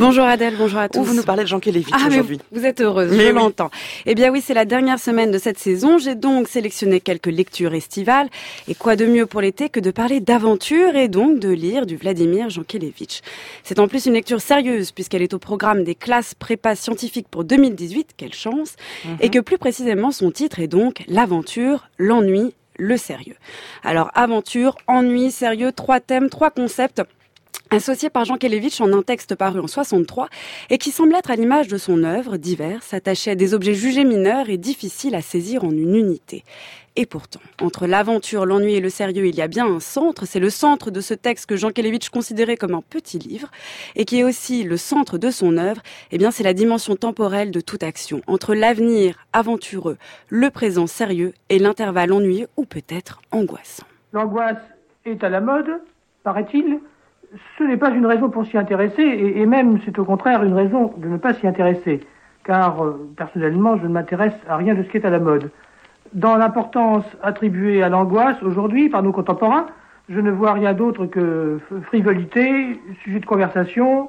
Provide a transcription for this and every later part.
Bonjour Adèle, bonjour à tous. Vous nous parlez de Jankélévitch aujourd'hui. Vous êtes heureuse, je l'entends. Eh bien oui, c'est la dernière semaine de cette saison. J'ai donc sélectionné quelques lectures estivales. Et quoi de mieux pour l'été que de parler d'aventure et donc de lire du Vladimir Jankélévitch. C'est en plus une lecture sérieuse puisqu'elle est au programme des classes prépa scientifiques pour 2018, quelle chance. Et que plus précisément son titre est donc l'aventure, l'ennui, le sérieux. Alors aventure, ennui, sérieux, 3 thèmes, 3 concepts associé par Jankélévitch en un texte paru en 63 et qui semble être à l'image de son œuvre, diverse, attachée à des objets jugés mineurs et difficiles à saisir en une unité. Et pourtant, entre l'aventure, l'ennui et le sérieux, il y a bien un centre. C'est le centre de ce texte que Jankélévitch considérait comme un petit livre et qui est aussi le centre de son œuvre. Eh bien, c'est la dimension temporelle de toute action. Entre l'avenir aventureux, le présent sérieux et l'intervalle ennuyeux ou peut-être angoissant. L'angoisse est à la mode, paraît-il. Ce n'est pas une raison pour s'y intéresser, et même c'est au contraire une raison de ne pas s'y intéresser, car personnellement je ne m'intéresse à rien de ce qui est à la mode. Dans l'importance attribuée à l'angoisse aujourd'hui par nos contemporains, je ne vois rien d'autre que frivolité, sujet de conversation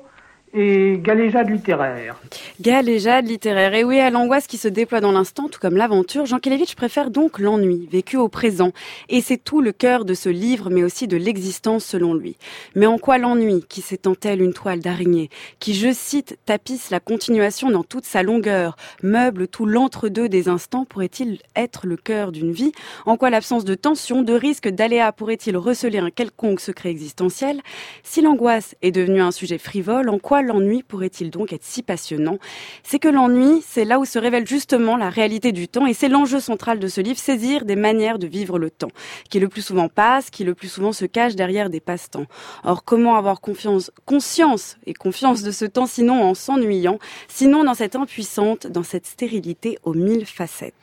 et galéjade littéraire. Galéjade littéraire. Et oui, à l'angoisse qui se déploie dans l'instant, tout comme l'aventure, Jankélévitch préfère donc l'ennui, vécu au présent. Et c'est tout le cœur de ce livre, mais aussi de l'existence selon lui. Mais en quoi l'ennui, qui s'étend tel une toile d'araignée, qui, je cite, tapisse la continuation dans toute sa longueur, meuble tout l'entre-deux des instants, pourrait-il être le cœur d'une vie? En quoi l'absence de tension, de risque, d'aléa pourrait-il receler un quelconque secret existentiel? Si l'angoisse est devenue un sujet frivole, en quoi l'ennui pourrait-il donc être si passionnant? C'est que l'ennui, c'est là où se révèle justement la réalité du temps et c'est l'enjeu central de ce livre, saisir des manières de vivre le temps, qui le plus souvent passe, qui le plus souvent se cache derrière des passe-temps. Or, comment avoir conscience et confiance de ce temps sinon en s'ennuyant, sinon dans cette impuissante, dans cette stérilité aux 1000 facettes?